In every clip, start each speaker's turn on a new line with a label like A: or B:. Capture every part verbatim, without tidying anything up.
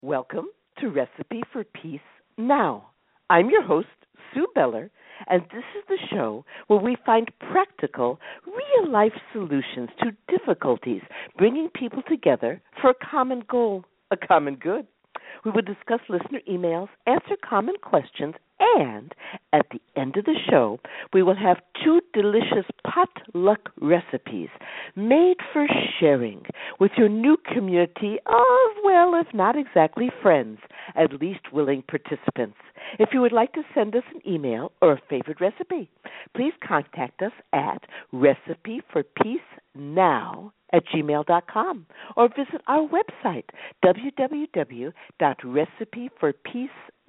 A: Welcome to Recipe for Peace Now. I'm your host, Sue Beller, and this is the show where we find practical, real-life solutions to difficulties, bringing people together for a common goal, a common good. We will discuss listener emails, answer common questions, and at the end of the show, we will have two delicious potluck recipes made for sharing with your new community of, well, if not exactly friends, at least willing participants. If you would like to send us an email or a favorite recipe, please contact us at recipeforpeacenow at gmail dot com or visit our website, w w w dot recipe for peace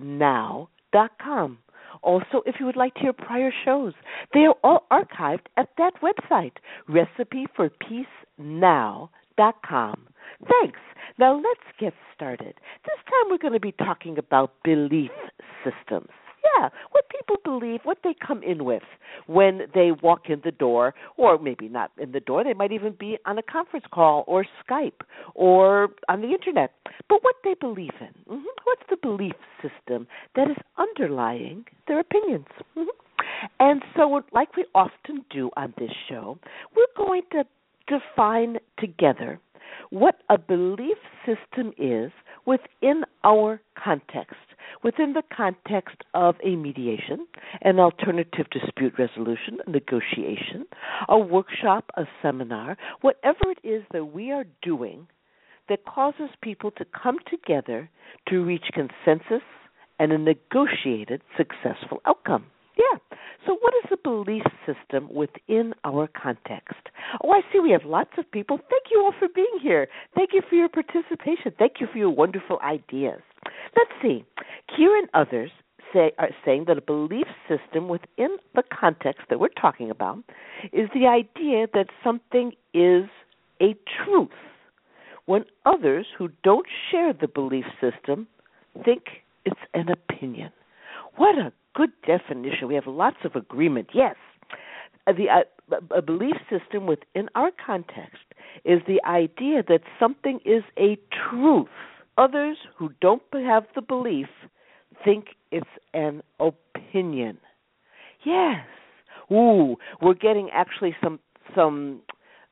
A: now dot com. Also, if you would like to hear prior shows, they are all archived at that website, recipe for peace now dot com. Thanks. Now let's get started. This time we're going to be talking about belief systems. Yeah, what people believe, what they come in with when they walk in the door, or maybe not in the door. They might even be on a conference call or Skype or on the Internet. But what they believe in. Mm-hmm. What's the belief system that is underlying their opinions? Mm-hmm. And so, like we often do on this show, we're going to define together what a belief system is within our context, within the context of a mediation, an alternative dispute resolution, a negotiation, a workshop, a seminar, whatever it is that we are doing that causes people to come together to reach consensus and a negotiated successful outcome. Yeah. So what is the belief system within our context? Oh, I see we have lots of people. Thank you all for being here. Thank you for your participation. Thank you for your wonderful ideas. Let's see. Kira and others say, are saying that a belief system within the context that we're talking about is the idea that something is a truth, when others who don't share the belief system think it's an opinion. What a good definition. We have lots of agreement. Yes. The, uh, a belief system within our context is the idea that something is a truth. Others who don't have the belief think it's an opinion. Yes. Ooh, we're getting actually some some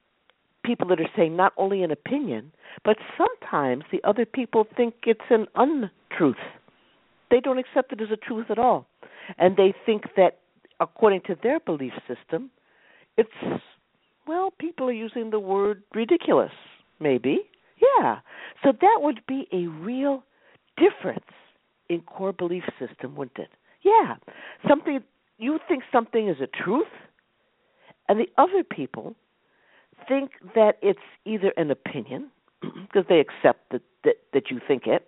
A: people that are saying not only an opinion, but sometimes the other people think it's an untruth. They don't accept it as a truth at all. And they think that, according to their belief system, it's, well, people are using the word ridiculous, maybe. Yeah. So that would be a real difference in core belief system, wouldn't it? Yeah. Something, you think something is a truth, and the other people think that it's either an opinion, because they accept that, that, that you think it,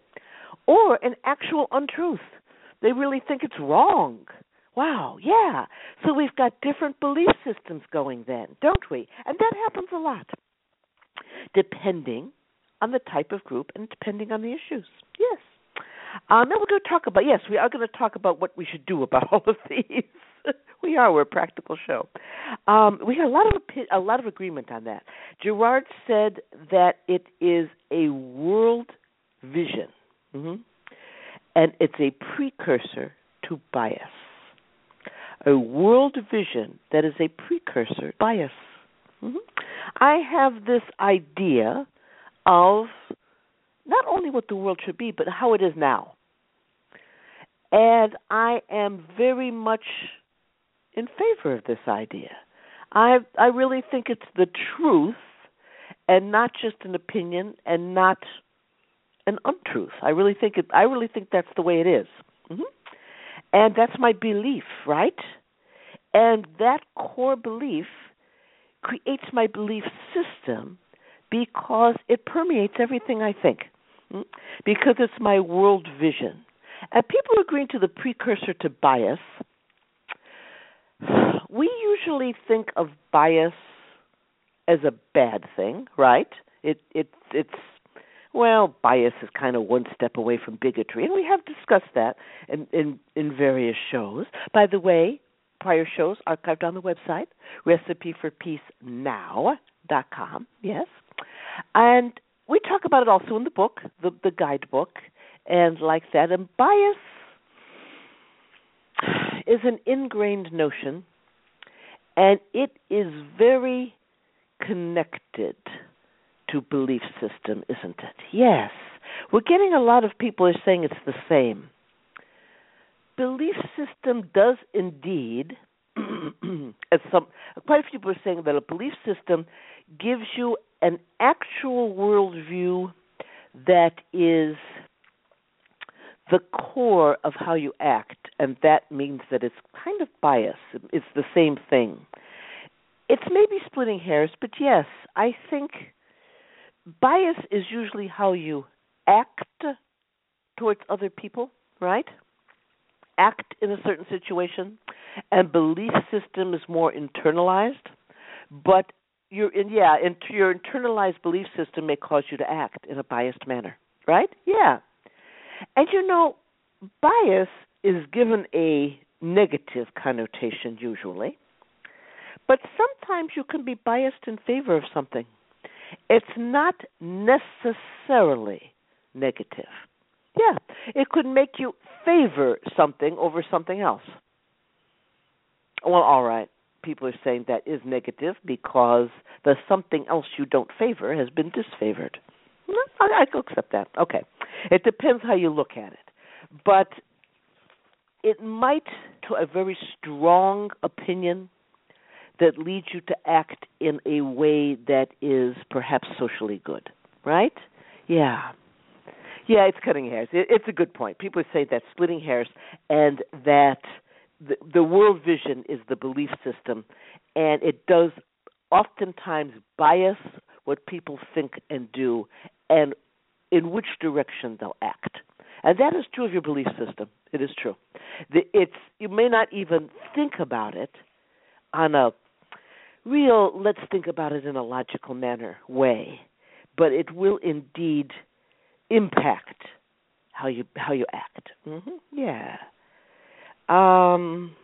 A: or an actual untruth. They really think it's wrong. Wow, yeah. So we've got different belief systems going then, don't we? And that happens a lot, depending on the type of group and depending on the issues. Yes. Um, now we're going to talk about, yes, we are going to talk about what we should do about all of these. we are, we're a practical show. Um, we had a lot of a lot of agreement on that. Gerard said that it is a world vision. Mm-hmm. And it's a precursor to bias. A world vision that is a precursor to bias. Mm-hmm. I have this idea of not only what the world should be, but how it is now. And I am very much in favor of this idea. I I really think it's the truth and not just an opinion and not an untruth. I really think it. I really think that's the way it is, mm-hmm. And that's my belief, right? And that core belief creates my belief system because it permeates everything I think, mm-hmm. Because it's my world vision. And people agreeing to the precursor to bias, we usually think of bias as a bad thing, right? It it it's Well, bias is kind of one step away from bigotry, and we have discussed that in, in, in various shows. By the way, prior shows archived on the website, recipe for peace now dot com, yes. And we talk about it also in the book, the, the guidebook, and like that. And bias is an ingrained notion, and it is very connected to belief system, isn't it? Yes. We're getting a lot of people are saying it's the same. Belief system does indeed, as some, quite a few people are saying that a belief system gives you an actual worldview that is the core of how you act, and that means that it's kind of bias. It's the same thing. It's maybe splitting hairs, but yes, I think bias is usually how you act towards other people, right? Act in a certain situation, and belief system is more internalized, but your in, yeah, in, your internalized belief system may cause you to act in a biased manner, right? Yeah. And you know, bias is given a negative connotation usually, but sometimes you can be biased in favor of something. It's not necessarily negative. Yeah, it could make you favor something over something else. Well, all right. People are saying that is negative because the something else you don't favor has been disfavored. I, I can accept that. Okay. It depends how you look at it. But it might, to a very strong opinion, that leads you to act in a way that is perhaps socially good, right? Yeah. Yeah, it's cutting hairs. It, it's a good point. People say that splitting hairs and that the, the world vision is the belief system, and it does oftentimes bias what people think and do and in which direction they'll act. And that is true of your belief system. It is true. The, it's you may not even think about it on a real, let's think about it in a logical manner way, but it will indeed impact how you how you act. Mm-hmm. Yeah. Um,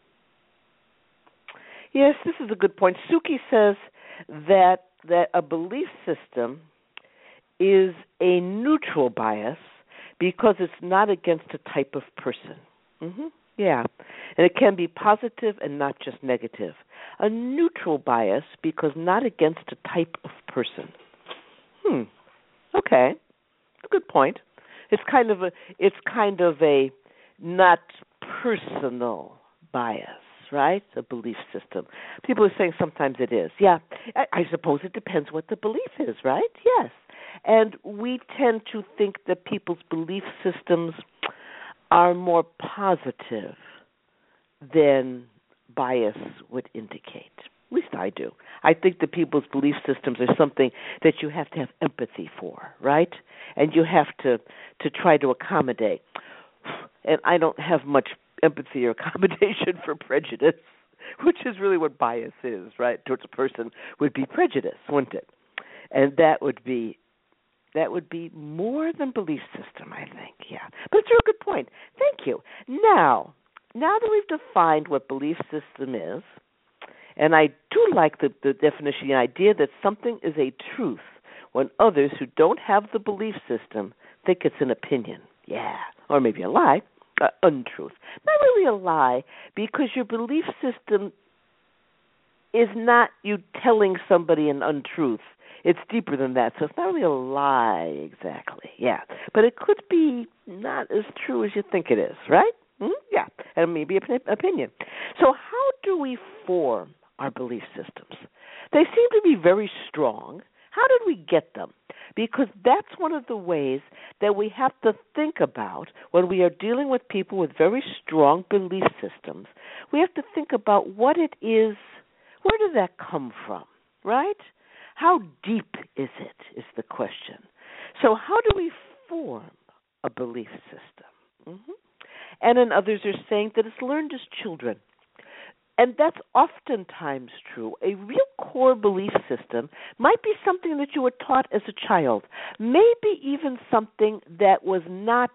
A: yes, this is a good point. Suki says that that a belief system is a neutral bias because it's not against a type of person. Mm-hmm. Yeah. And it can be positive and not just negative. A neutral bias because not against a type of person. Hmm. Okay. A good point. It's kind of a it's kind of a not personal bias, right? A belief system. People are saying sometimes it is. Yeah. I, I suppose it depends what the belief is, right? Yes. And we tend to think that people's belief systems are more positive than bias would indicate. At least I do. I think that people's belief systems are something that you have to have empathy for, right? And you have to, to try to accommodate. And I don't have much empathy or accommodation for prejudice, which is really what bias is, right? Towards a person would be prejudice, wouldn't it? And that would be that would be more than belief system, I think, yeah. But it's a real good point. Thank you. Now, now that we've defined what belief system is, and I do like the, the definition, the idea that something is a truth when others who don't have the belief system think it's an opinion. Yeah, or maybe a lie, uh, untruth. Not really a lie, because your belief system is not you telling somebody an untruth. It's deeper than that, so it's not really a lie exactly. Yeah, but it could be not as true as you think it is, right? Mm-hmm. Yeah, and maybe an opinion. So how do we form our belief systems? They seem to be very strong. How did we get them? Because that's one of the ways that we have to think about when we are dealing with people with very strong belief systems. We have to think about what it is, where did that come from, right? How deep is it, is the question. So how do we form a belief system? Mm-hmm. And then others are saying that it's learned as children. And that's oftentimes true. A real core belief system might be something that you were taught as a child, maybe even something that was not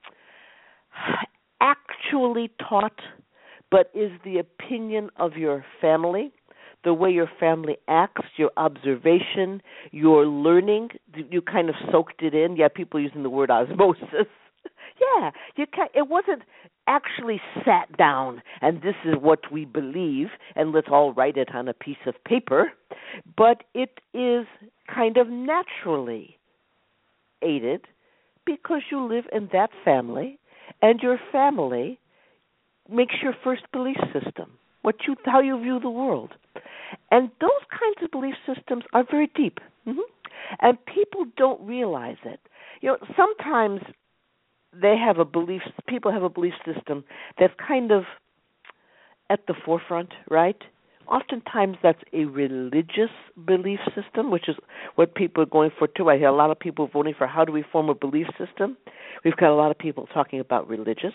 A: actually taught, but is the opinion of your family, the way your family acts, your observation, your learning. You kind of soaked it in. Yeah, people using the word osmosis. Yeah, you can it wasn't actually sat down and this is what we believe and let's all write it on a piece of paper, but it is kind of naturally aided because you live in that family and your family makes your first belief system, what you how you view the world. And those kinds of belief systems are very deep. Mm-hmm. And people don't realize it. You know, sometimes they have a belief, people have a belief system that's kind of at the forefront, right? Oftentimes that's a religious belief system, which is what people are going for too. I hear a lot of people voting for how do we form a belief system. We've got a lot of people talking about religious.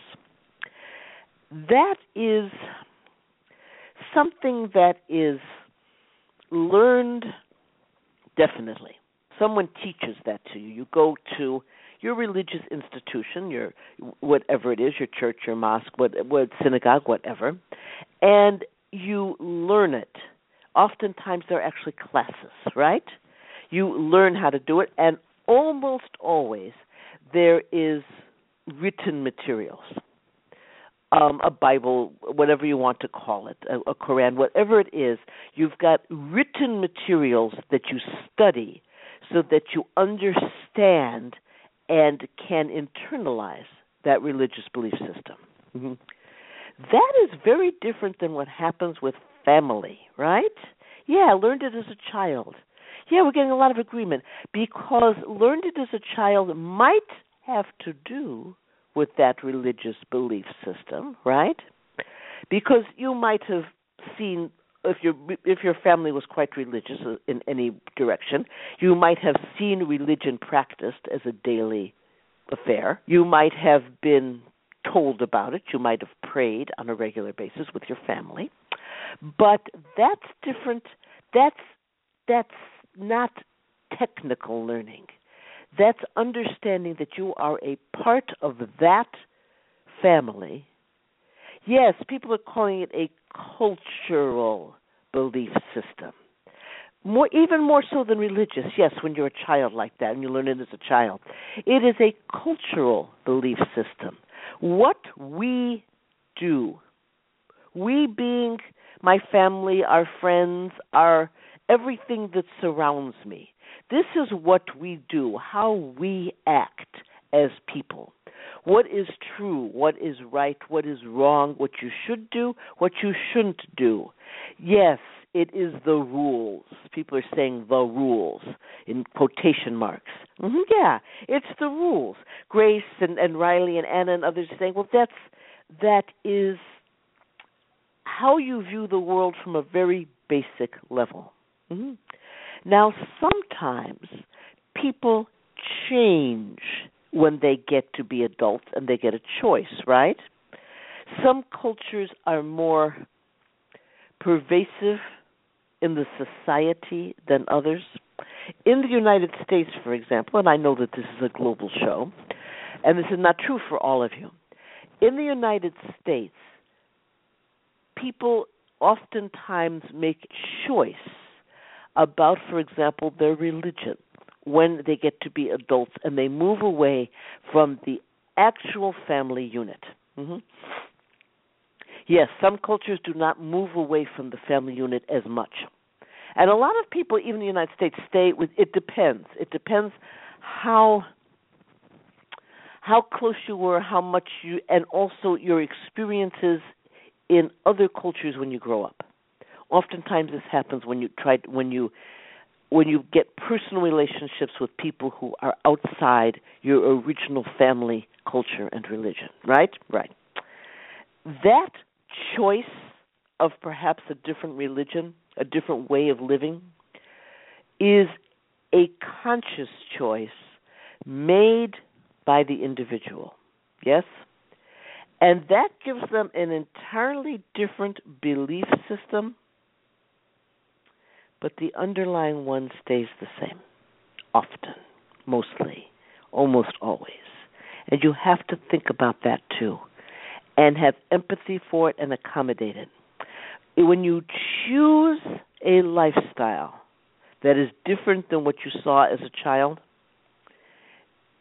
A: That is something that is learned definitely. Someone teaches that to you. You go to your religious institution, your whatever it is, your church, your mosque, what, what synagogue, whatever, and you learn it. Oftentimes there are actually classes, right? You learn how to do it, and almost always there is written materials. Um, a Bible, whatever you want to call it, a, a Quran, whatever it is, you've got written materials that you study so that you understand and can internalize that religious belief system. Mm-hmm. That is very different than what happens with family, right? Yeah, I learned it as a child. Yeah, we're getting a lot of agreement because learned it as a child might have to do with that religious belief system, right? Because you might have seen, if your if your family was quite religious in any direction, you might have seen religion practiced as a daily affair. You might have been told about it. You might have prayed on a regular basis with your family. But that's different. That's that's not technical learning. That's understanding that you are a part of that family. Yes, people are calling it a cultural belief system. More, even more so than religious. Yes, when you're a child like that and you learn it as a child. It is a cultural belief system. What we do, we being my family, our friends, our everything that surrounds me, this is what we do, how we act as people. What is true, what is right, what is wrong, what you should do, what you shouldn't do. Yes, it is the rules. People are saying the rules in quotation marks. Mm-hmm, yeah, it's the rules. Grace and, and Riley and Anna and others are saying, well, that's that is how you view the world from a very basic level. Mm-hmm. Now, sometimes people change when they get to be adults and they get a choice, right? Some cultures are more pervasive in the society than others. In the United States, for example, and I know that this is a global show, and this is not true for all of you. In the United States, people oftentimes make choice about, for example, their religion when they get to be adults and they move away from the actual family unit. Mm-hmm. Yes, some cultures do not move away from the family unit as much. And a lot of people, even in the United States, stay with, it depends. It depends how how close you were, how much you, and also your experiences in other cultures when you grow up. Oftentimes, this happens when you try when you when you get personal relationships with people who are outside your original family culture and religion. Right, right. That choice of perhaps a different religion, a different way of living, is a conscious choice made by the individual. Yes? And that gives them an entirely different belief system, but the underlying one stays the same, often, mostly, almost always. And you have to think about that too, and have empathy for it and accommodate it. When you choose a lifestyle that is different than what you saw as a child,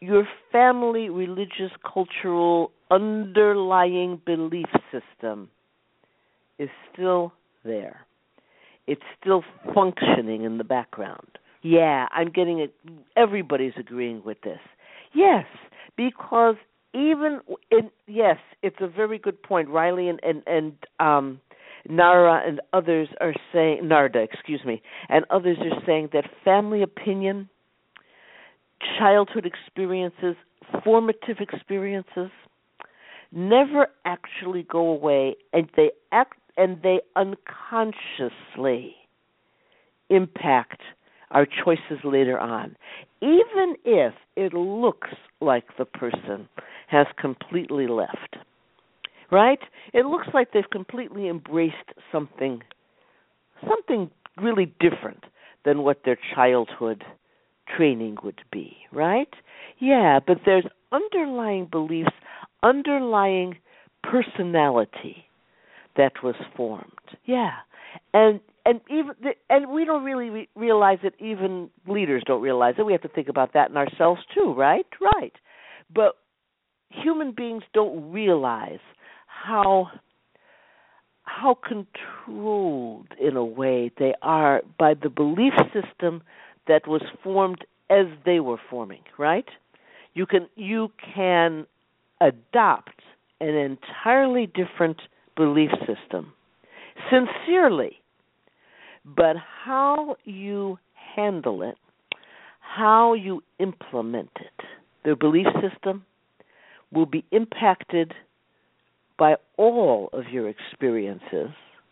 A: your family, religious, cultural, underlying belief system is still there. It's still functioning in the background. Yeah, I'm getting it. Everybody's agreeing with this. Yes, because even in, yes, it's a very good point. Riley and and, and um, Nara and others are saying, Narda, excuse me, and others are saying that family opinion, childhood experiences, formative experiences, never actually go away, and they act and they unconsciously impact our choices later on, even if it looks like the person has completely left. Right? It looks like they've completely embraced something, something really different than what their childhood training would be, right? Yeah, but there's underlying beliefs, underlying personality that was formed. Yeah, and and even the, and we don't really re- realize it. Even leaders don't realize it. We have to think about that in ourselves too, right? Right. But human beings don't realize how how controlled in a way they are by the belief system that was formed as they were forming, right? You can you can adopt an entirely different belief system sincerely, but how you handle it, how you implement it, the belief system will be impacted by all of your experiences,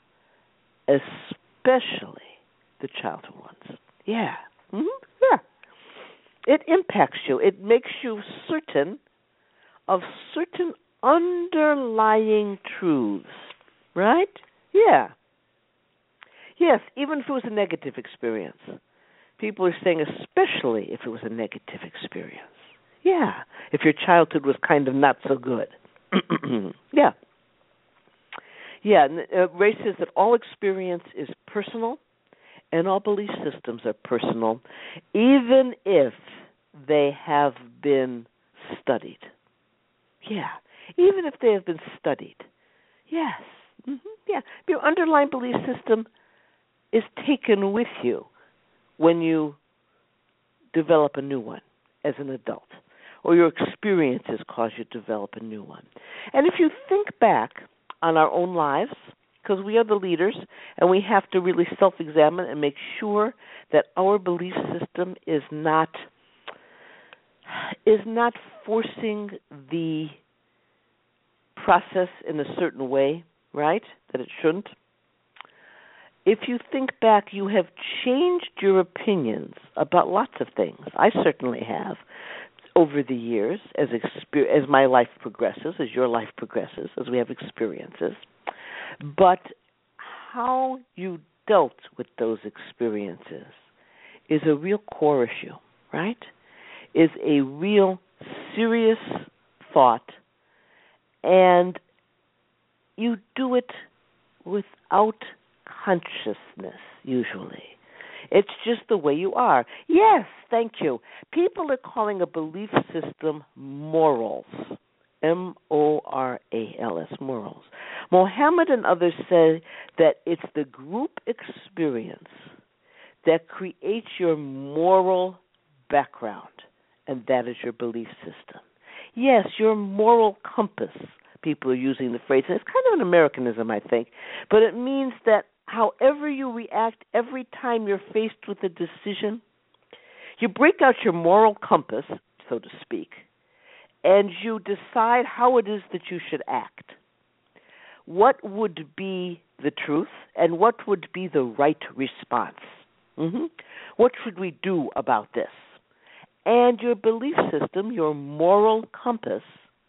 A: especially the childhood ones. Yeah. Mm-hmm. Yeah. It impacts you. It makes you certain of certain underlying truths, right? Yeah. Yes, even if it was a negative experience. People are saying especially if it was a negative experience. Yeah, if your childhood was kind of not so good. Yeah. Yeah, uh, Ray says that all experience is personal and all belief systems are personal, even if they have been studied. Yeah, even if they have been studied. Yes. Mm-hmm. Yeah, your underlying belief system is taken with you when you develop a new one as an adult, or your experiences cause you to develop a new one. And if you think back on our own lives, because we are the leaders, and we have to really self-examine and make sure that our belief system is not is not forcing the process in a certain way, right, that it shouldn't. If you think back, you have changed your opinions about lots of things. I certainly have over the years as exper- as my life progresses, as your life progresses, as we have experiences. But how you dealt with those experiences is a real core issue, right? Is a real serious thought, and you do it without consciousness, usually. It's just the way you are. Yes, thank you. People are calling a belief system morals. M O R A L S, morals. Mohammed and others say that it's the group experience that creates your moral background, and that is your belief system. Yes, your moral compass, people are using the phrase, and it's kind of an Americanism, I think, but it means that however you react every time you're faced with a decision, you break out your moral compass, so to speak, and you decide how it is that you should act. What would be the truth, and what would be the right response? Mm-hmm. What should we do about this? And your belief system, your moral compass,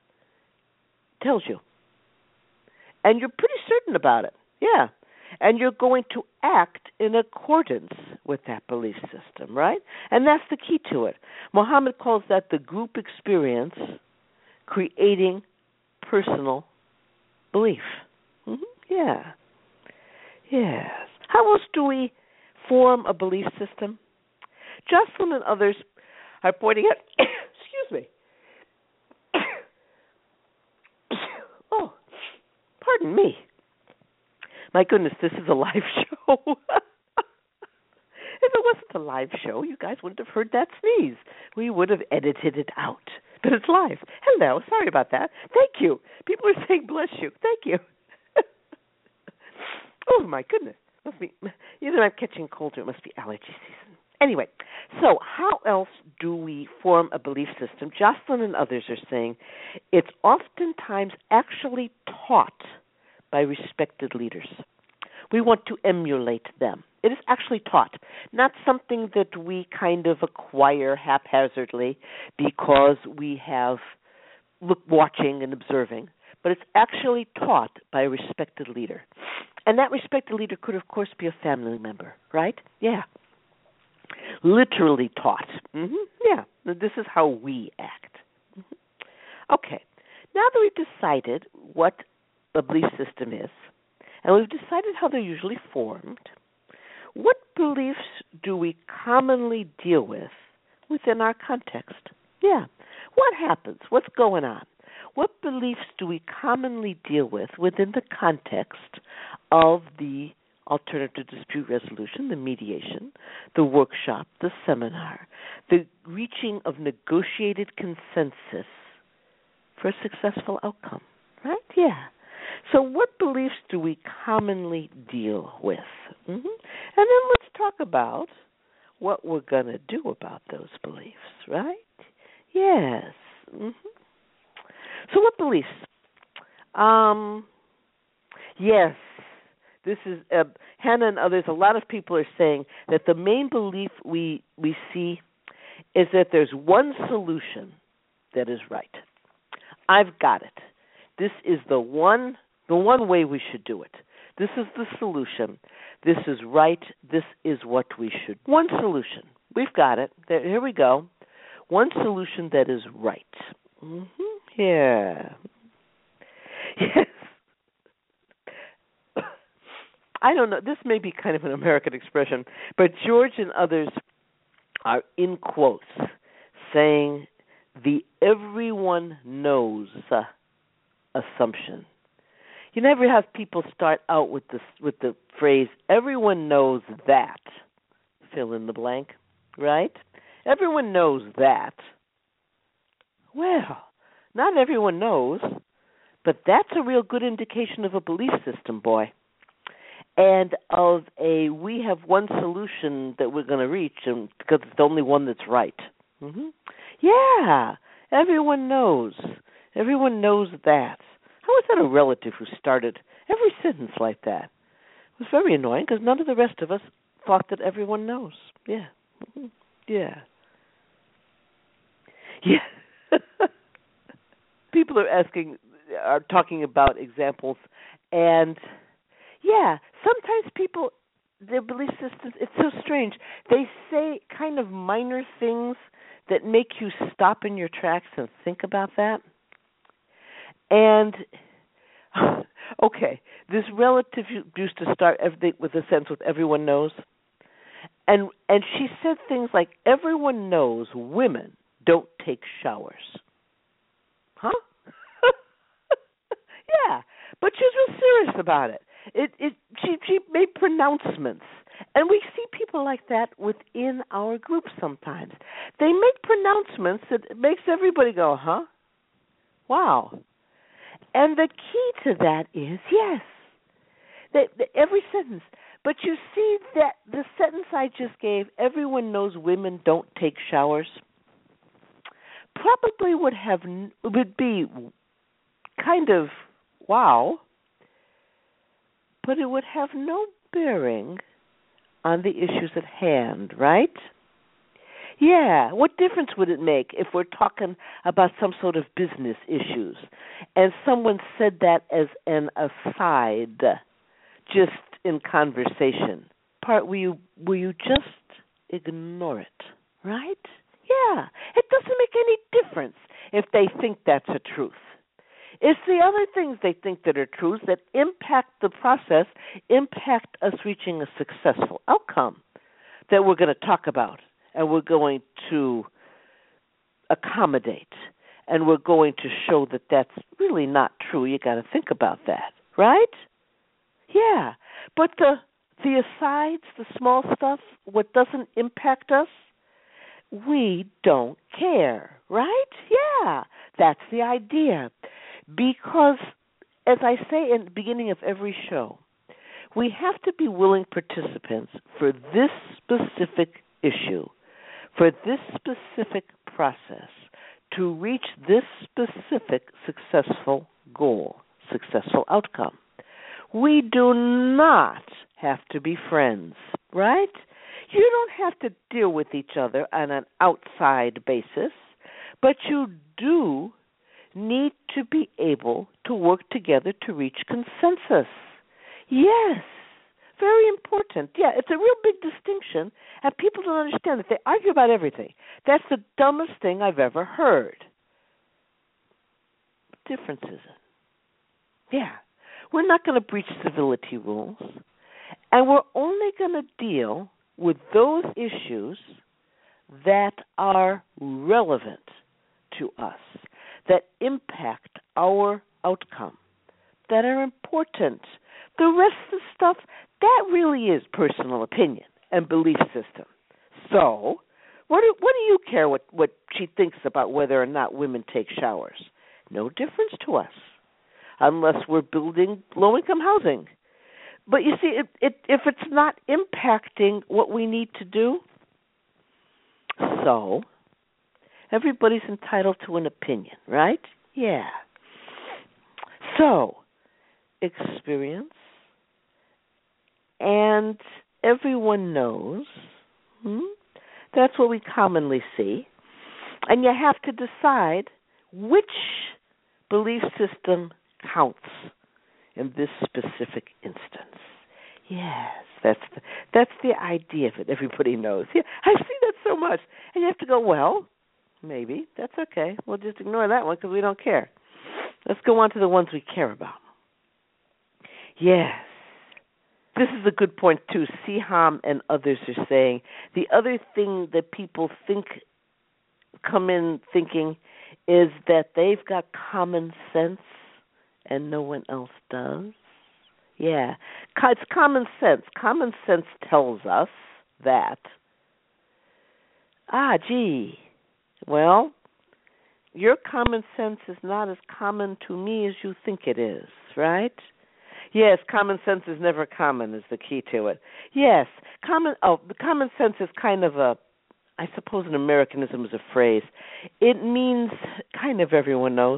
A: tells you. And you're pretty certain about it. Yeah. And you're going to act in accordance with that belief system, right? And that's the key to it. Muhammad calls that the group experience creating personal belief. Mm-hmm. Yeah. Yes. How else do we form a belief system? Jocelyn and others are pointing out, excuse me, pardon me. My goodness, this is a live show. If it wasn't a live show, you guys wouldn't have heard that sneeze. We would have edited it out. But it's live. Hello. Sorry about that. Thank you. People are saying bless you. Thank you. Oh, my goodness. Must be, either I'm catching cold or it must be allergy season. Anyway, so how else do we form a belief system? Jocelyn and others are saying it's oftentimes actually taught by respected leaders. We want to emulate them. It is actually taught, not something that we kind of acquire haphazardly because we have look watching and observing, but it's actually taught by a respected leader. And that respected leader could, of course, be a family member, right? Yeah. Literally taught. Mm-hmm. Yeah. This is how we act. Mm-hmm. Okay. Now that we've decided what a belief system is, and we've decided how they're usually formed, what beliefs do we commonly deal with within our context? Yeah. What happens? What's going on? What beliefs do we commonly deal with within the context of the alternative dispute resolution, the mediation, the workshop, the seminar, the reaching of negotiated consensus for a successful outcome? Right? Yeah. So what beliefs do we commonly deal with? Mm-hmm. And then let's talk about what we're going to do about those beliefs, right? Yes. Mm-hmm. So what beliefs? Um, yes. This is, uh, Hannah and others, a lot of people are saying that the main belief we we see is that there's one solution that is right. I've got it. This is the one the one way we should do it. This is the solution. This is right. This is what we should. One solution. We've got it. There, here we go. One solution that is right. Mm-hmm. Yeah. Yes. I don't know. This may be kind of an American expression, but George and others are in quotes saying the everyone knows uh, assumption. You never have people start out with this with the phrase everyone knows that, fill in the blank, right? Everyone knows that. Well, not everyone knows, but that's a real good indication of a belief system, boy. And of a we have one solution that we're going to reach, and because it's the only one that's right. Mm-hmm. Yeah, everyone knows. Everyone knows that. How is that a relative who started every sentence like that? It was very annoying because none of the rest of us thought that everyone knows. Yeah. Mm-hmm. Yeah. Yeah. People are asking, are talking about examples, and yeah, sometimes people, their belief systems, it's so strange. They say kind of minor things that make you stop in your tracks and think about that. And, okay, this relative used to start everything with a sense with everyone knows. And and she said things like, everyone knows women don't take showers. Huh? Yeah, but she was real serious about it. It, it, she, she made pronouncements, and we see people like that within our group sometimes. They make pronouncements that makes everybody go, huh? Wow. And the key to that is, yes, that, that every sentence. But you see that the sentence I just gave, everyone knows women don't take showers, probably would have would be kind of wow, but it would have no bearing on the issues at hand, right? Yeah, what difference would it make if we're talking about some sort of business issues and someone said that as an aside, just in conversation? Part, will you, will you just ignore it, right? Yeah, it doesn't make any difference if they think that's a truth. It's the other things they think that are truths that impact the process, impact us reaching a successful outcome that we're going to talk about and we're going to accommodate and we're going to show that that's really not true. You got to think about that. right? Yeah. But the the asides, the small stuff, what doesn't impact us, we don't care, right? Yeah. That's the idea. Because, as I say in the beginning of every show, we have to be willing participants for this specific issue, for this specific process, to reach this specific successful goal, successful outcome. We do not have to be friends, right? You don't have to deal with each other on an outside basis, but you do need to be able to work together to reach consensus. Yes, very important. Yeah, it's a real big distinction, and people don't understand that they argue about everything. That's the dumbest thing I've ever heard. What difference is it? Yeah, we're not going to breach civility rules, and we're only going to deal with those issues that are relevant to us, that impact our outcome, that are important. The rest of the stuff, that really is personal opinion and belief system. So, what do, what do you care what, what she thinks about whether or not women take showers? No difference to us, unless we're building low-income housing. But you see, it, it, if it's not impacting what we need to do, so everybody's entitled to an opinion, right? Yeah. So, experience, and everyone knows, hmm, that's what we commonly see. And you have to decide which belief system counts in this specific instance. Yes, that's the, that's the idea of it. Everybody knows. Yeah, I see that so much. And you have to go, well, maybe. That's okay. We'll just ignore that one because we don't care. Let's go on to the ones we care about. Yes. This is a good point, too. Siham and others are saying the other thing that people think, come in thinking, is that they've got common sense and no one else does. Yeah. It's common sense. Common sense tells us that, ah, gee, well, your common sense is not as common to me as you think it is, right? Yes, common sense is never common is the key to it. Yes, common. Oh, the common sense is kind of a, I suppose an Americanism is a phrase. It means kind of everyone knows.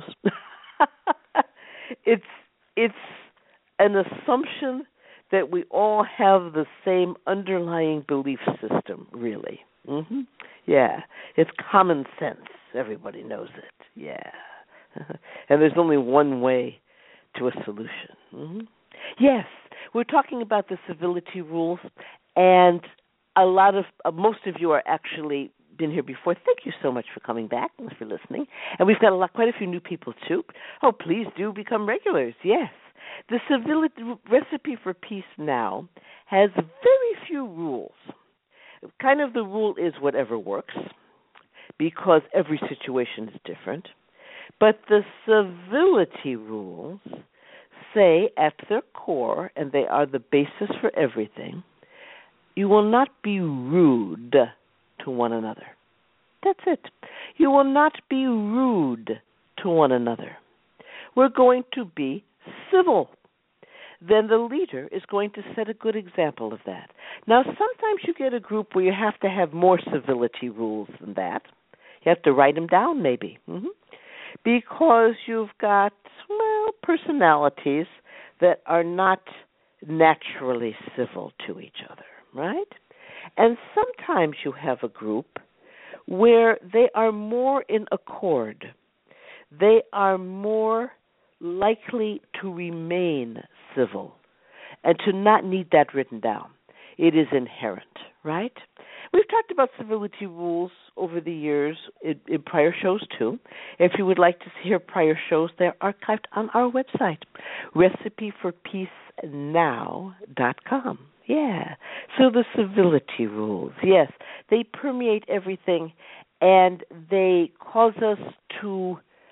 A: it's it's an assumption that we all have the same underlying belief system, really. Mm-hmm. Yeah, it's common sense. Everybody knows it. Yeah. And there's only one way to a solution. Mm-hmm. Yes, we're talking about the civility rules, and a lot of, uh, most of you are actually been here before. Thank you so much for coming back and for listening. And we've got a lot, quite a few new people, too. Oh, please do become regulars, yes. The Civility Recipe for Peace Now has very few rules. Kind of the rule is whatever works, because every situation is different. But the civility rules say at their core, and they are the basis for everything, you will not be rude to one another. That's it. You will not be rude to one another. We're going to be civil. Then the leader is going to set a good example of that. Now, sometimes you get a group where you have to have more civility rules than that. You have to write them down, maybe. Mm-hmm. Because you've got, well, personalities that are not naturally civil to each other, right? And sometimes you have a group where they are more in accord. They are more likely to remain civil and to not need that written down. It is inherent, right? We've talked about civility rules over the years in, in prior shows, too. If you would like to hear prior shows, they're archived on our website, recipe for peace now dot com. Yeah. So the civility rules, yes, they permeate everything, and they cause us to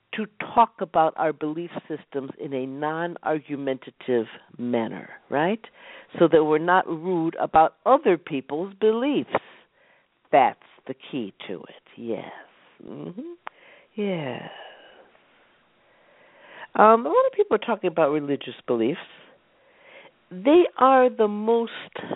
A: to talk about our belief systems in a non-argumentative manner, right? So that we're not rude about other people's beliefs. That's the key to it, yes. Mm-hmm. Yes. Um, a lot of people are talking about religious beliefs. They are the most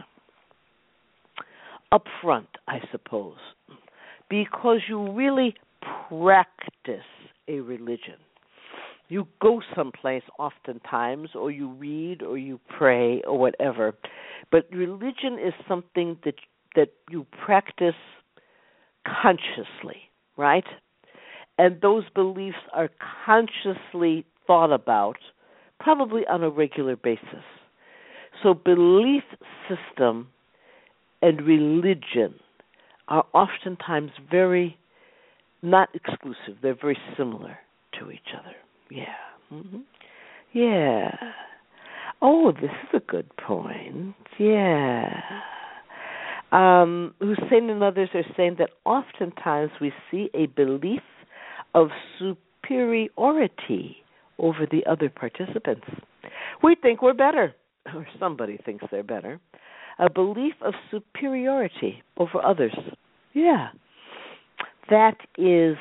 A: upfront, I suppose, because you really practice a religion. You go someplace oftentimes, or you read, or you pray, or whatever. But religion is something that that you practice consciously, right? And those beliefs are consciously thought about, probably on a regular basis. So belief system and religion are oftentimes very not exclusive. They're very similar to each other. Yeah. Mm-hmm. Yeah. Oh, this is a good point. Yeah. Um, Hussein and others are saying that oftentimes we see a belief of superiority over the other participants. We think we're better, or somebody thinks they're better. A belief of superiority over others. Yeah. That is,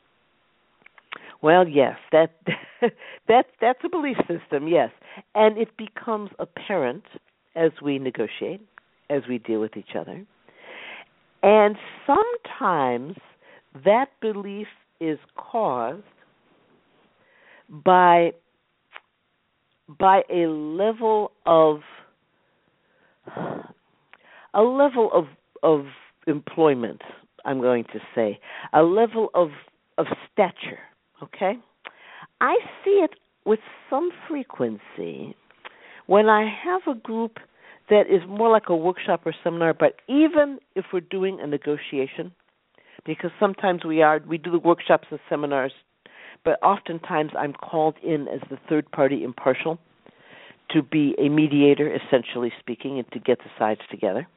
A: well, yes, that that that's a belief system, yes. And it becomes apparent as we negotiate, as we deal with each other. And sometimes that belief is caused by by a level of a level of of employment, I'm going to say, a level of of stature, okay? I see it with some frequency when I have a group that is more like a workshop or seminar, but even if we're doing a negotiation, because sometimes we are, we do the workshops and seminars, but oftentimes I'm called in as the third party impartial to be a mediator, essentially speaking, and to get the sides together.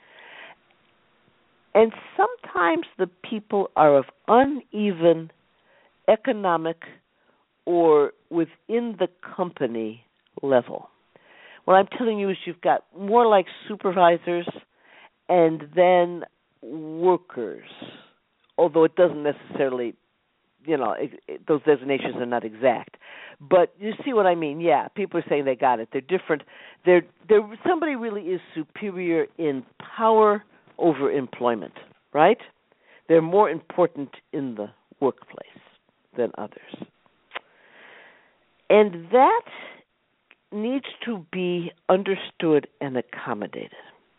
A: And sometimes the people are of uneven economic or within the company level. What I'm telling you is you've got more like supervisors and then workers, although it doesn't necessarily, you know, it, it, those designations are not exact. But you see what I mean? Yeah, people are saying they got it. They're different. They're, they're, somebody really is superior in power over employment, right? They're more important in the workplace than others. And that needs to be understood and accommodated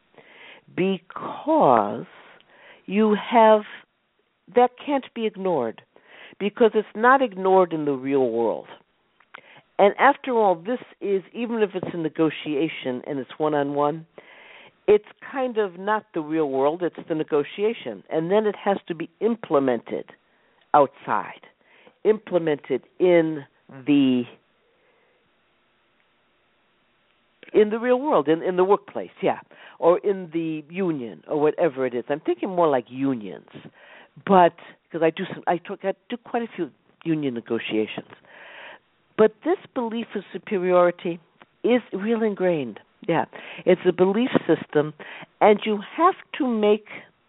A: because you have, that can't be ignored because it's not ignored in the real world. And after all, this is, even if it's a negotiation and it's one-on-one, it's kind of not the real world, it's the negotiation. And then it has to be implemented outside, implemented in the in the real world, in, in the workplace, yeah, or in the union, or whatever it is. I'm thinking more like unions, but because I do some, I, took, I do quite a few union negotiations. But this belief of superiority is real ingrained. Yeah, it's a belief system, and you have to make,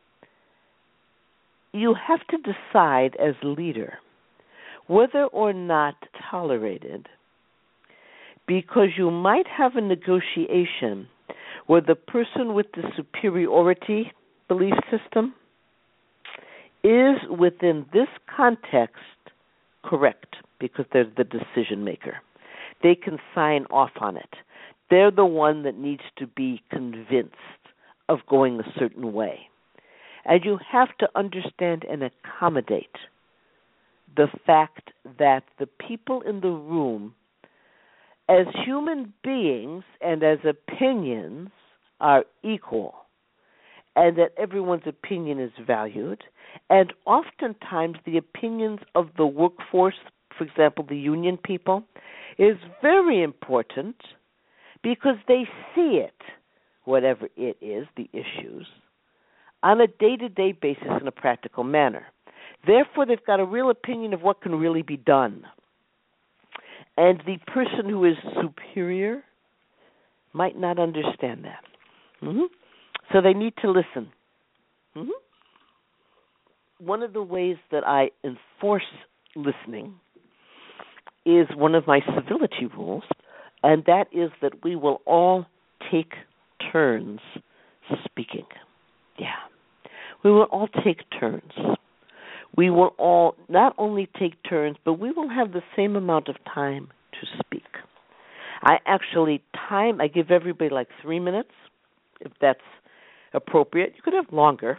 A: you have to decide as leader whether or not tolerated, because you might have a negotiation where the person with the superiority belief system is within this context correct because they're the decision maker. They can sign off on it. They're the one that needs to be convinced of going a certain way. And you have to understand and accommodate the fact that the people in the room, as human beings and as opinions, are equal, and that everyone's opinion is valued. And oftentimes the opinions of the workforce, for example, the union people, is very important because they see it, whatever it is, the issues, on a day-to-day basis in a practical manner. Therefore, they've got a real opinion of what can really be done. And the person who is superior might not understand that. Mm-hmm. So they need to listen. Mm-hmm. One of the ways that I enforce listening is one of my civility rules, and that is that we will all take turns speaking. Yeah. We will all take turns. We will all not only take turns, but we will have the same amount of time to speak. I actually time, I give everybody like three minutes, if that's appropriate. You could have longer.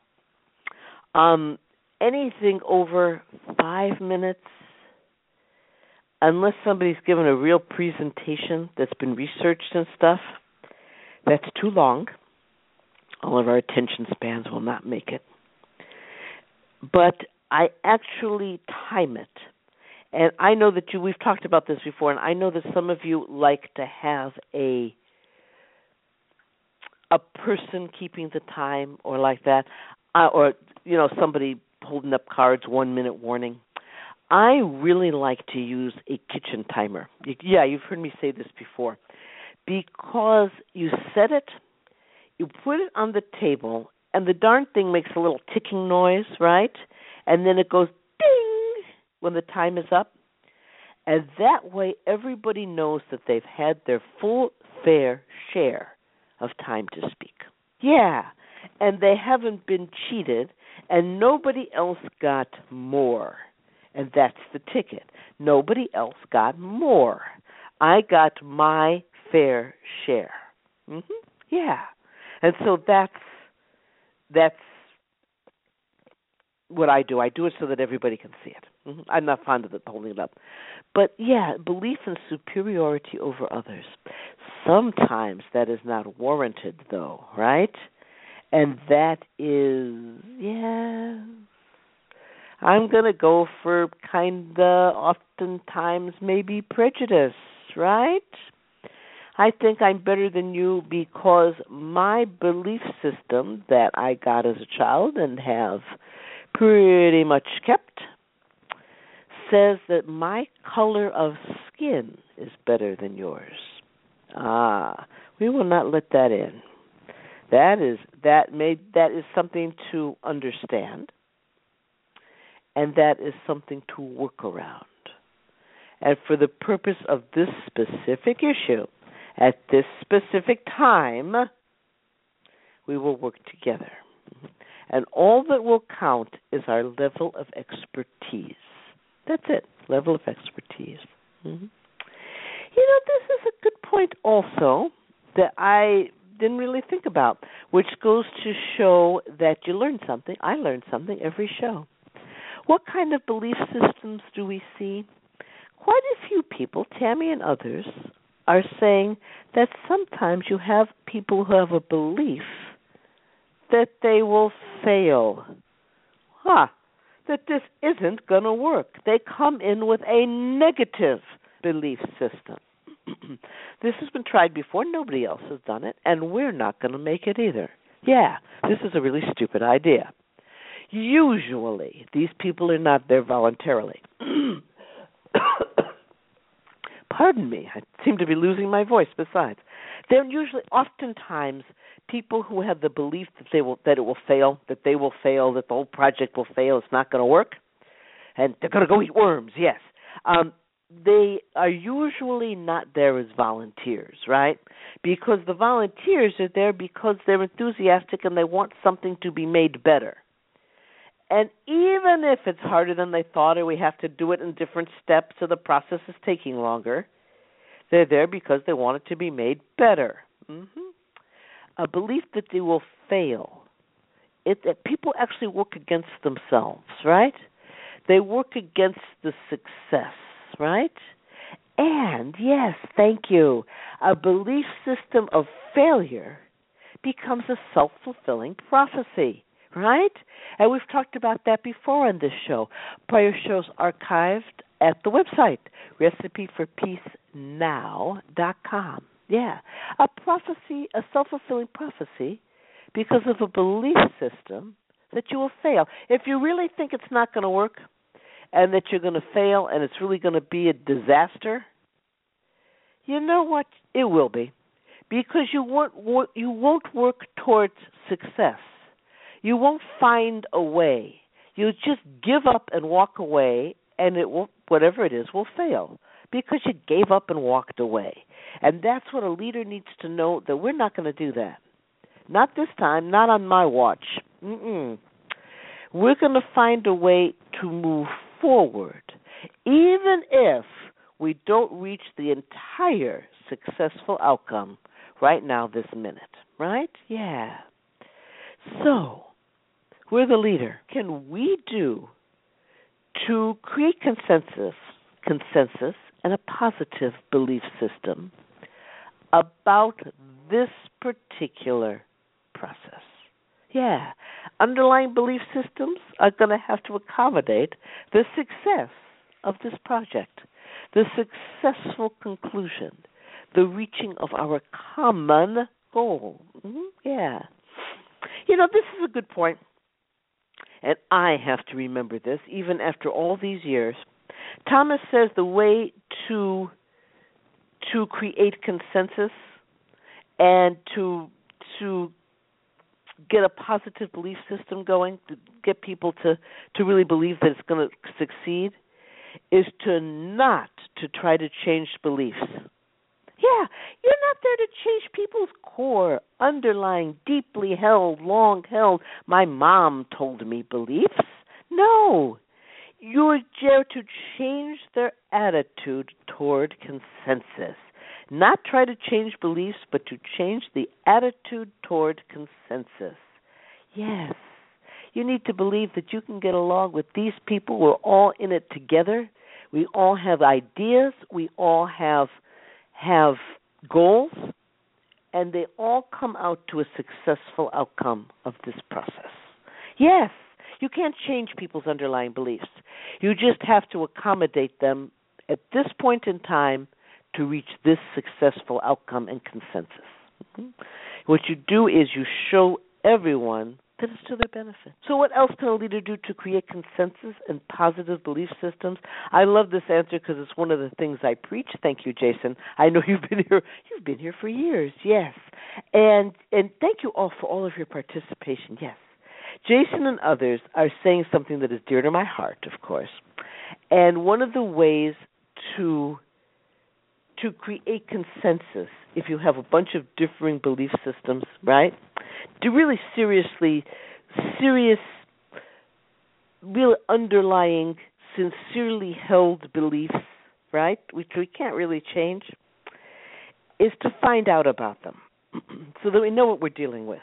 A: Um, anything over five minutes, unless somebody's given a real presentation that's been researched and stuff, that's too long. All of our attention spans will not make it. But I actually time it. And I know that you, we've talked about this before, and I know that some of you like to have a a person keeping the time or like that, uh, or, you know, somebody holding up cards, one minute warning. I really like to use a kitchen timer. Yeah, you've heard me say this before. Because you set it, you put it on the table, and the darn thing makes a little ticking noise, right? And then it goes ding when the time is up. And that way everybody knows that they've had their full, fair share of time to speak. Yeah, and they haven't been cheated, and nobody else got more. And that's the ticket. Nobody else got more. I got my fair share. Mm-hmm. Yeah. And so that's that's what I do. I do it so that everybody can see it. Mm-hmm. I'm not fond of it holding it up. But yeah, belief in superiority over others. Sometimes that is not warranted, though, right? And that is, yeah, I'm going to go for kind of oftentimes maybe prejudice, right? I think I'm better than you because my belief system that I got as a child and have pretty much kept says that my color of skin is better than yours. Ah, we will not let that in. That is that made that is something to understand, and that is something to work around. And for the purpose of this specific issue, at this specific time, we will work together. And all that will count is our level of expertise. That's it, level of expertise. Mm-hmm. You know, this is a good point also that I didn't really think about, which goes to show that you learn something. I learn something every show. What kind of belief systems do we see? Quite a few people, Tammy and others, are saying that sometimes you have people who have a belief that they will fail. Huh. That this isn't going to work. They come in with a negative belief system. This has been tried before. Nobody else has done it, and we're not going to make it either. Yeah, this is a really stupid idea. Usually, these people are not there voluntarily. Pardon me, I seem to be losing my voice besides. They're usually, oftentimes, people who have the belief that they will, that it will fail, that they will fail, that the whole project will fail, it's not going to work, and they're going to go eat worms, yes. Um, they are usually not there as volunteers, right? Because the volunteers are there because they're enthusiastic and they want something to be made better. And even if it's harder than they thought or we have to do it in different steps or the process is taking longer, they're there because they want it to be made better. Mm-hmm. A belief that they will fail. It, that people actually work against themselves, right? They work against the success, right? And, yes, thank you, a belief system of failure becomes a self-fulfilling prophecy, right? And we've talked about that before on this show. Prior shows archived at the website, recipe for peace now dot com. Yeah, a prophecy, a self-fulfilling prophecy because of a belief system that you will fail. If you really think it's not going to work and that you're going to fail and it's really going to be a disaster, you know what? It will be, because you won't you won't work towards success. You won't find a way. You just give up and walk away, and it will, whatever it is, will fail because you gave up and walked away. And that's what a leader needs to know, that we're not going to do that. Not this time, not on my watch. Mm-mm. We're going to find a way to move forward, even if we don't reach the entire successful outcome right now, this minute. Right? Yeah. So, we're the leader. Can we do to create consensus, consensus and a positive belief system about this particular process? Yeah. Underlying belief systems are going to have to accommodate the success of this project, the successful conclusion, the reaching of our common goal. Mm-hmm. Yeah. You know, this is a good point, and I have to remember this even after all these years. Thomas says the way to to create consensus and to to get a positive belief system going, to get people to, to really believe that it's going to succeed, is to not to try to change beliefs. Yeah, you're not there to change people's core, underlying, deeply held, long held, my mom told me beliefs. No, you're there to change their attitude toward consensus. Not try to change beliefs, but to change the attitude toward consensus. Yes, you need to believe that you can get along with these people. We're all in it together. We all have ideas. We all have have goals, and they all come out to a successful outcome of this process. Yes, you can't change people's underlying beliefs. You just have to accommodate them at this point in time to reach this successful outcome and consensus. Mm-hmm. What you do is you show everyone that it's to their benefit. So what else can a leader do to create consensus and positive belief systems? I love this answer because it's one of the things I preach. Thank you, Jason. I know you've been here. You've been here for years. Yes, and and thank you all for all of your participation. Yes, Jason and others are saying something that is dear to my heart, of course. And one of the ways to to create consensus, if you have a bunch of differing belief systems, right, to really seriously, serious, real underlying, sincerely held beliefs, right, which we can't really change, is to find out about them so that we know what we're dealing with.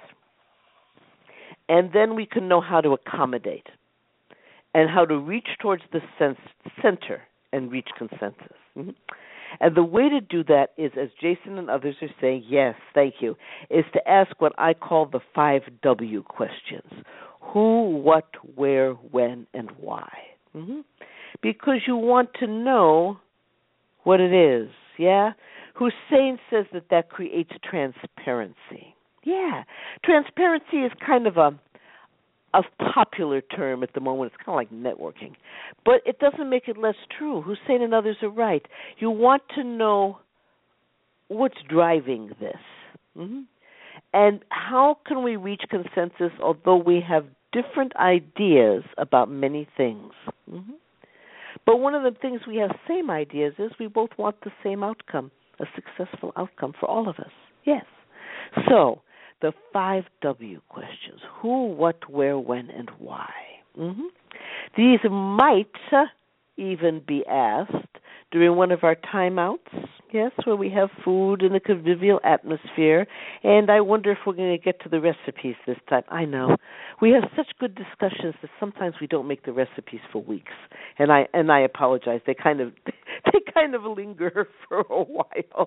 A: And then we can know how to accommodate and how to reach towards the sense, center and reach consensus. Mm-hmm. And the way to do that is, as Jason and others are saying, yes, thank you, is to ask what I call the five W questions. Who, what, where, when, and why. Mm-hmm. Because you want to know what it is, yeah? Hussein says that that creates transparency. Yeah, transparency is kind of a a popular term at the moment. It's kind of like networking. But it doesn't make it less true. Hussein and others are right. You want to know what's driving this. Mm-hmm. And how can we reach consensus, although we have different ideas about many things? Mm-hmm. But one of the things we have same ideas is we both want the same outcome, a successful outcome for all of us. Yes. So, the five W questions: who, what, where, when, and why. Mm-hmm. These might uh, even be asked during one of our timeouts, yes, where we have food in a convivial atmosphere, and I wonder if we're going to get to the recipes this time. I know. We have such good discussions that sometimes we don't make the recipes for weeks, and I and I apologize. They kind of they kind of linger for a while.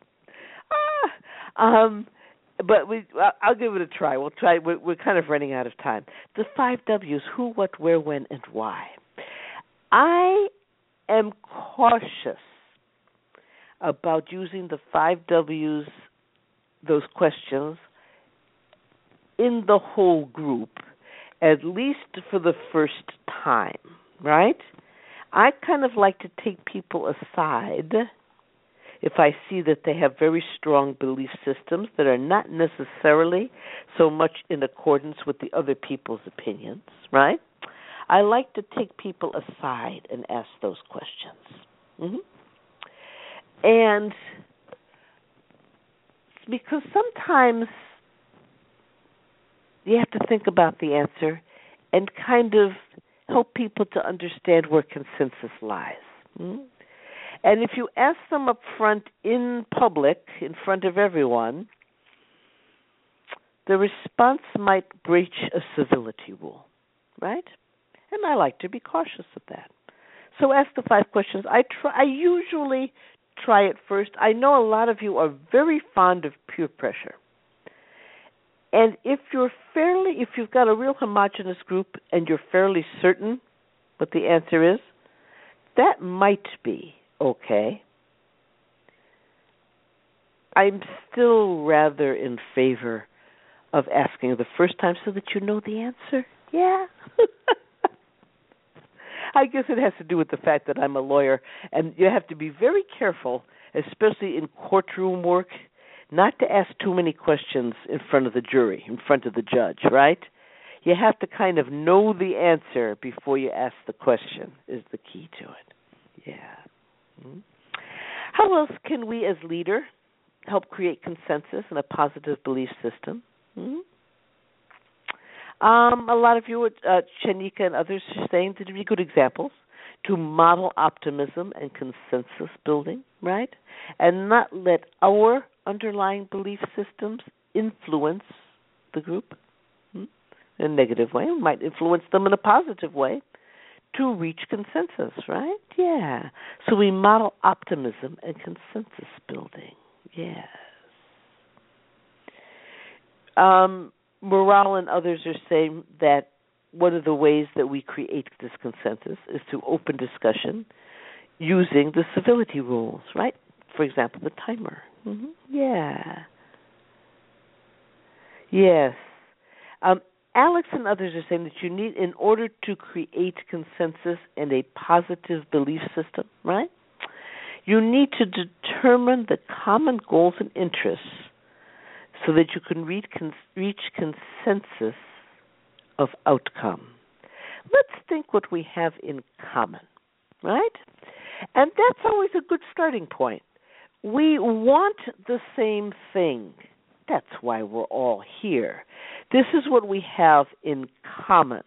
A: ah, um But we, I'll give it a try. We'll try. We're, we're kind of running out of time. The five W's: who, what, where, when, and why. I am cautious about using the five W's, those questions, in the whole group, at least for the first time, right? I kind of like to take people aside if I see that they have very strong belief systems that are not necessarily so much in accordance with the other people's opinions, right? I like to take people aside and ask those questions. Mm-hmm. And because sometimes you have to think about the answer and kind of help people to understand where consensus lies. Mm-hmm. And if you ask them up front in public, in front of everyone, the response might breach a civility rule, right? And I like to be cautious of that. So ask the five questions. I try. I usually try it first. I know a lot of you are very fond of peer pressure. And if you're fairly, if you've got a real homogeneous group and you're fairly certain what the answer is, that might be okay. I'm still rather in favor of asking the first time so that you know the answer. Yeah. I guess it has to do with the fact that I'm a lawyer, and you have to be very careful, especially in courtroom work, not to ask too many questions in front of the jury, in front of the judge, right? You have to kind of know the answer before you ask the question, is the key to it. Yeah. Mm-hmm. How else can we as leader help create consensus and a positive belief system? Mm-hmm. Um, a lot of you, uh, Shanika and others, are saying to be good examples to model optimism and consensus building, right? And not let our underlying belief systems influence the group hmm? in a negative way. We might influence them in a positive way to reach consensus, right? Yeah. So we model optimism and consensus building. Yes. Um, Morale and others are saying that one of the ways that we create this consensus is through open discussion using the civility rules, right? For example, the timer. Mm-hmm. Yeah. Yes. Um, Alex and others are saying that you need, in order to create consensus and a positive belief system, right? You need to determine the common goals and interests so that you can reach, reach consensus of outcome. Let's think what we have in common, right? And that's always a good starting point. We want the same thing. That's why we're all here. This is what we have in common.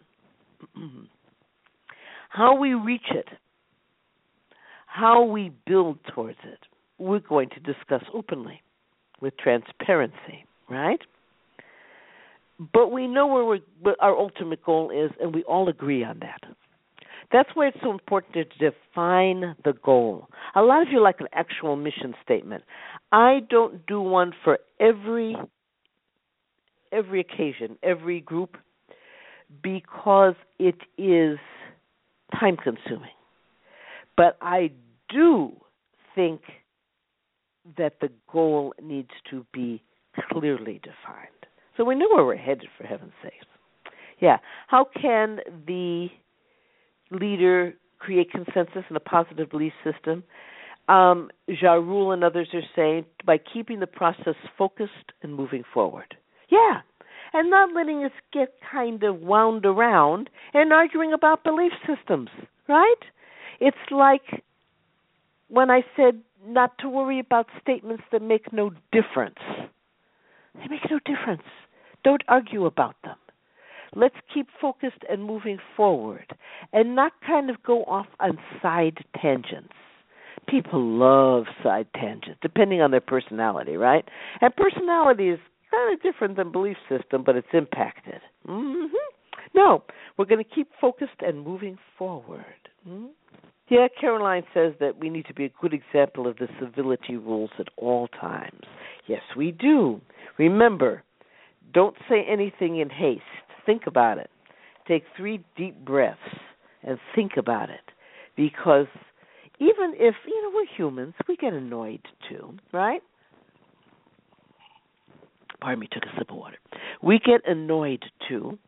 A: How we reach it, how we build towards it, we're going to discuss openly with transparency, right? But we know where we're, what our ultimate goal is, and we all agree on that. That's why it's so important to define the goal. A lot of you like an actual mission statement. I don't do one for every every occasion, every group, because it is time-consuming. But I do think that the goal needs to be clearly defined. So we know where we're headed, for heaven's sakes. Yeah. How can the leader create consensus and a positive belief system? Um, Jarul and others are saying by keeping the process focused and moving forward. Yeah. And not letting us get kind of wound around and arguing about belief systems, right? It's like when I said not to worry about statements that make no difference. They make no difference. Don't argue about them. Let's keep focused and moving forward and not kind of go off on side tangents. People love side tangents, depending on their personality, right? And personality is kind of different than belief system, but it's impacted. Mm-hmm. No, we're going to keep focused and moving forward. Mm-hmm. Yeah, Caroline says that we need to be a good example of the civility rules at all times. Yes, we do. Remember, don't say anything in haste. Think about it. Take three deep breaths and think about it. Because even if, you know, we're humans, we get annoyed too, right? Pardon me, took a sip of water. We get annoyed too.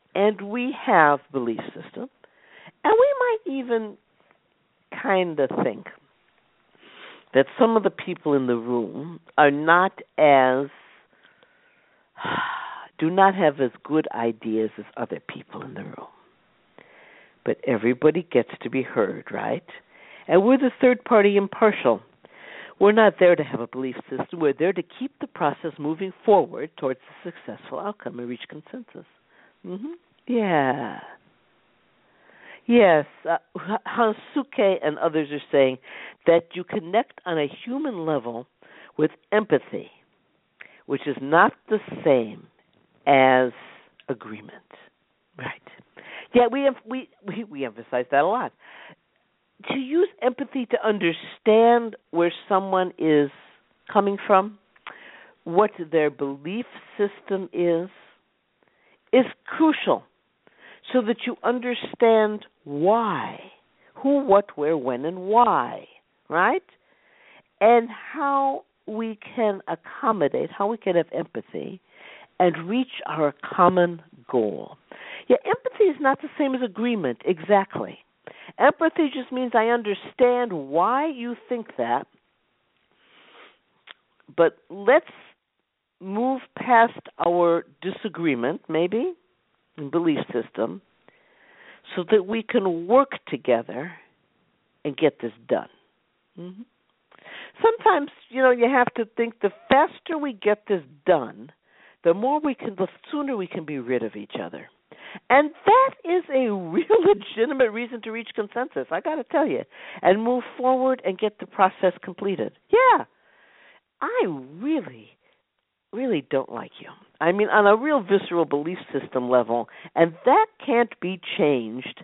A: and we have belief system, and we might even kind of think that some of the people in the room are not as, do not have as good ideas as other people in the room. But everybody gets to be heard, right? And we're the third party impartial. We're not there to have a belief system. We're there to keep the process moving forward towards a successful outcome and reach consensus. Mm-hmm. Yeah. Yes. Uh, Hansuke and others are saying that you connect on a human level with empathy, which is not the same as agreement. Right. Yeah, we have, we, we we emphasize that a lot. To use empathy to understand where someone is coming from, what their belief system is, is crucial so that you understand why, who, what, where, when, and why, right? And how we can accommodate, how we can have empathy and reach our common goal. Yeah, empathy is not the same as agreement, exactly. Empathy just means I understand why you think that, but let's move past our disagreement, maybe, and belief system, so that we can work together and get this done. Mm-hmm. Sometimes, you know, you have to think the faster we get this done, the more we can, the sooner we can be rid of each other. And that is a real legitimate reason to reach consensus, I got to tell you, and move forward and get the process completed. Yeah, I really, really don't like you. I mean, on a real visceral belief system level, and that can't be changed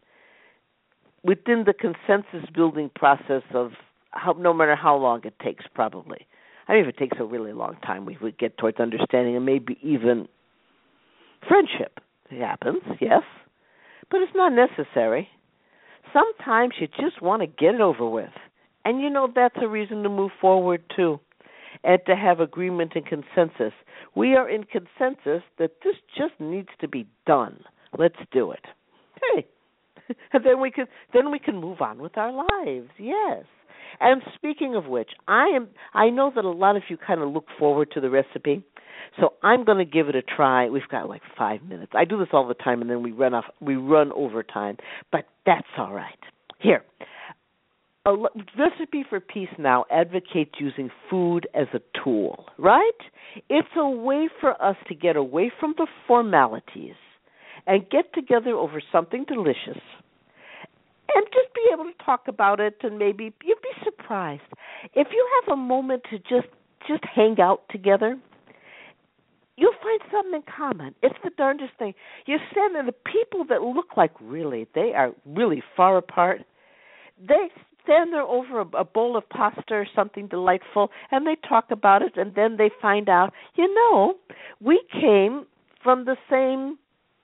A: within the consensus-building process of how, no matter how long it takes, probably. I mean, if it takes a really long time, we would get towards understanding and maybe even friendship. It happens, yes, but it's not necessary. Sometimes you just want to get it over with. And, you know, that's a reason to move forward, too, and to have agreement and consensus. We are in consensus that this just needs to be done. Let's do it. Hey, and then we can then we can move on with our lives, yes. And speaking of which, I am I know that a lot of you kind of look forward to the recipe. So I'm going to give it a try. We've got like five minutes. I do this all the time, and then we run off. We run over time, but that's all right. Here, a Recipe for Peace Now advocates using food as a tool, right? It's a way for us to get away from the formalities and get together over something delicious, and just be able to talk about it. And maybe you'd be surprised if you have a moment to just just hang out together. You'll find something in common. It's the darndest thing. You stand there, the people that look like really, they are really far apart, they stand there over a, a bowl of pasta or something delightful, and they talk about it, and then they find out, you know, we came from the same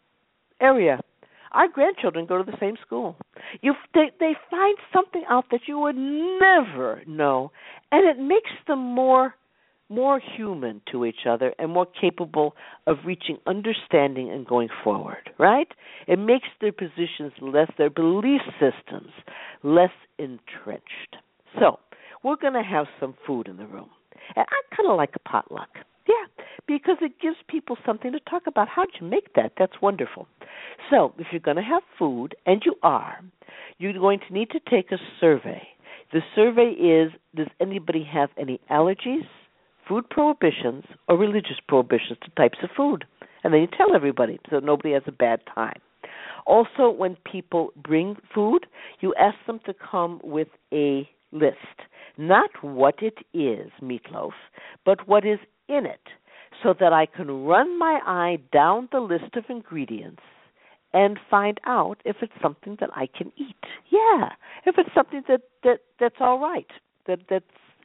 A: area. Our grandchildren go to the same school. You, they, they find something out that you would never know, and it makes them more more human to each other and more capable of reaching understanding and going forward, right? It makes their positions less, their belief systems less entrenched. So we're going to have some food in the room. And I kind of like a potluck. Yeah, because it gives people something to talk about. How'd you make that? That's wonderful. So if you're going to have food, and you are, you're going to need to take a survey. The survey is, does anybody have any allergies, food prohibitions, or religious prohibitions to types of food? And then you tell everybody so nobody has a bad time. Also, when people bring food, you ask them to come with a list. Not what it is, meatloaf, but what is in it, so that I can run my eye down the list of ingredients and find out if it's something that I can eat. Yeah, if it's something that, that, that's all right, that that's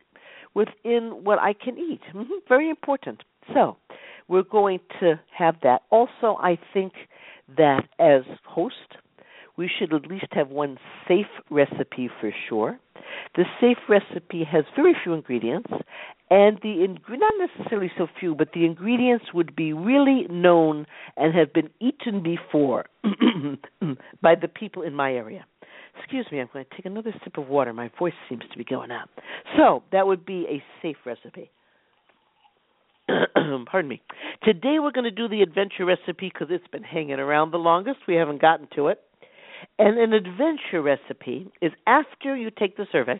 A: within what I can eat. Mm-hmm. Very important. So we're going to have that. Also, I think that as host, we should at least have one safe recipe for sure. The safe recipe has very few ingredients, And the ing- not necessarily so few, but the ingredients would be really known and have been eaten before by the people in my area. Excuse me, I'm going to take another sip of water. My voice seems to be going out. So that would be a safe recipe. Pardon me. Today we're going to do the adventure recipe because it's been hanging around the longest. We haven't gotten to it. And an adventure recipe is after you take the survey,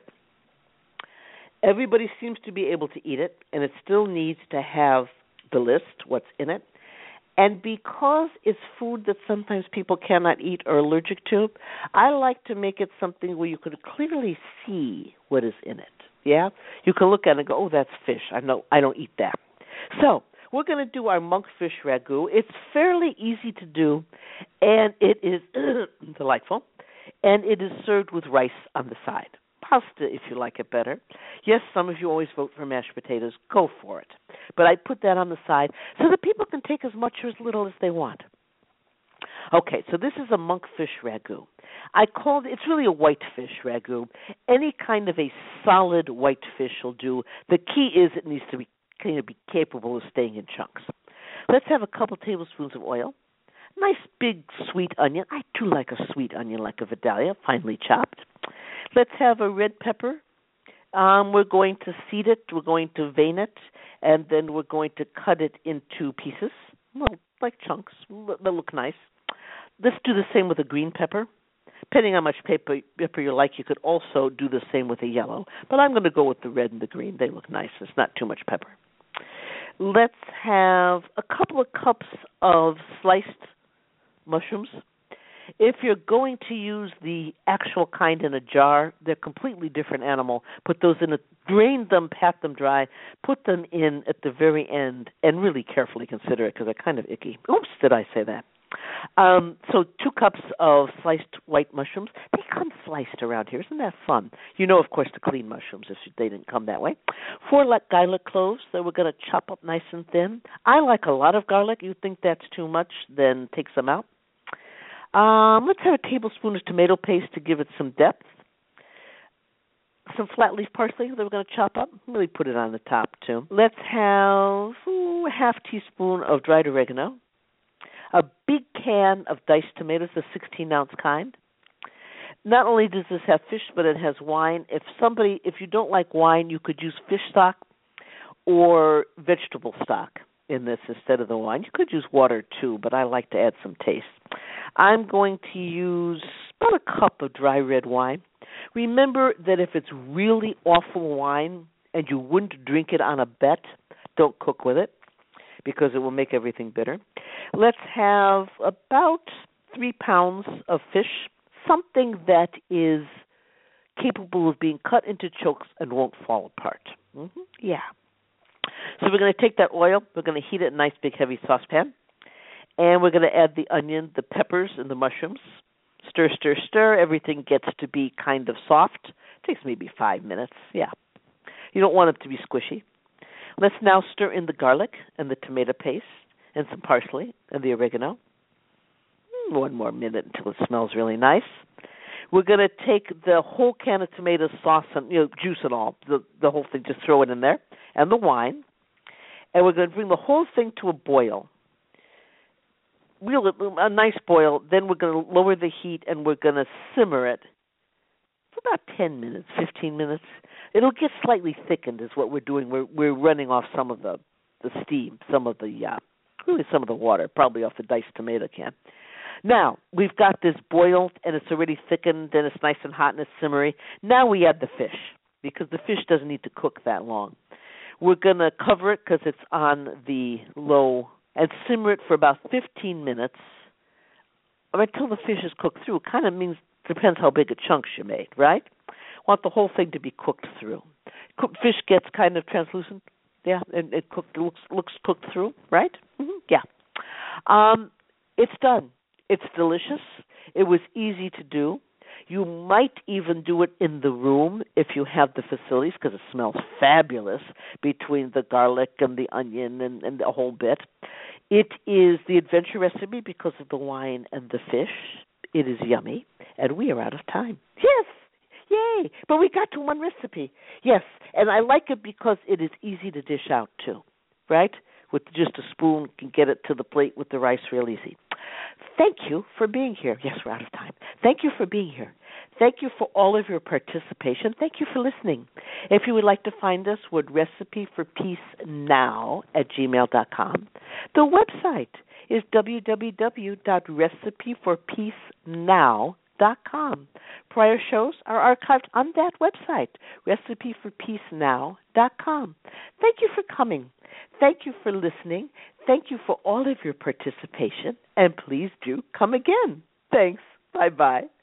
A: everybody seems to be able to eat it, and it still needs to have the list, what's in it. And because it's food that sometimes people cannot eat or are allergic to, I like to make it something where you could clearly see what is in it. Yeah? You can look at it and go, oh, that's fish. I know I don't eat that. So we're going to do our monkfish ragu. It's fairly easy to do, and it is delightful, and it is served with rice on the side. Pasta, if you like it better. Yes, some of you always vote for mashed potatoes. Go for it. But I put that on the side so that people can take as much or as little as they want. Okay, so this is a monkfish ragu. I called it's really a whitefish ragu. Any kind of a solid white fish will do. The key is it needs to be kind of be capable of staying in chunks. Let's have a couple tablespoons of oil. Nice big sweet onion. I do like a sweet onion like a Vidalia, finely chopped. Let's have a red pepper. Um, we're going to seed it. We're going to vein it. And then we're going to cut it into pieces, well, like chunks. That look nice. Let's do the same with a green pepper. Depending on how much pepper, pepper you like, you could also do the same with a yellow. But I'm going to go with the red and the green. They look nice. It's not too much pepper. Let's have a couple of cups of sliced mushrooms. If you're going to use the actual kind in a jar, they're a completely different animal. Put those in, a, drain them, pat them dry, put them in at the very end, and really carefully consider it because they're kind of icky. Oops, did I say that? Um, so two cups of sliced white mushrooms. They come sliced around here. Isn't that fun? You know, of course, to clean mushrooms if they didn't come that way. Four garlic cloves that we're going to chop up nice and thin. I like a lot of garlic. You think that's too much, then take some out. Um, let's have a tablespoon of tomato paste to give it some depth. Some flat leaf parsley that we're going to chop up. Really put it on the top, too. Let's have ooh, a half teaspoon of dried oregano. A big can of diced tomatoes, the sixteen-ounce kind. Not only does this have fish, but it has wine. If somebody, if you don't like wine, you could use fish stock or vegetable stock in this instead of the wine. You could use water, too, but I like to add some taste. I'm going to use about a cup of dry red wine. Remember that if it's really awful wine and you wouldn't drink it on a bet, don't cook with it because it will make everything bitter. Let's have about three pounds of fish, something that is capable of being cut into chunks and won't fall apart. Mm-hmm. Yeah. So we're going to take that oil, we're going to heat it in a nice big heavy saucepan, and we're going to add the onion, the peppers, and the mushrooms. Stir, stir, stir. Everything gets to be kind of soft. It takes maybe five minutes. Yeah. You don't want it to be squishy. Let's now stir in the garlic and the tomato paste and some parsley and the oregano. One more minute until it smells really nice. We're going to take the whole can of tomato sauce and, you know, juice and all, the, the whole thing, just throw it in there, and the wine. And we're going to bring the whole thing to a boil. Real, a nice boil. Then we're going to lower the heat and we're going to simmer it for about ten minutes, fifteen minutes. It'll get slightly thickened is what we're doing. We're we're running off some of the, the steam, some of the, uh, really some of the water, probably off the diced tomato can. Now, we've got this boiled and it's already thickened and it's nice and hot and it's simmery. Now we add the fish because the fish doesn't need to cook that long. We're going to cover it because it's on the low and simmer it for about fifteen minutes or until the fish is cooked through. It kind of means, depends how big a chunks you made, right? Want the whole thing to be cooked through. Cooked fish gets kind of translucent, yeah, and it cooked, looks, looks cooked through, right? Mm-hmm. Yeah. Um, it's done. It's delicious. It was easy to do. You might even do it in the room if you have the facilities because it smells fabulous between the garlic and the onion and, and the whole bit. It is the adventure recipe because of the wine and the fish. It is yummy, and we are out of time. Yes, Yay! But we got to one recipe. Yes, and I like it because it is easy to dish out too, right? With just a spoon, you can get it to the plate with the rice real easy. Thank you for being here. Yes, we're out of time. Thank you for being here. Thank you for all of your participation. Thank you for listening. If you would like to find us, would recipe for peace now at gmail dot com. The website is w w w dot recipe for peace now dot com. Prior shows are archived on that website, recipe for peace now dot com. Thank you for coming. Thank you for listening. Thank you for all of your participation. And please do come again. Thanks. Bye-bye.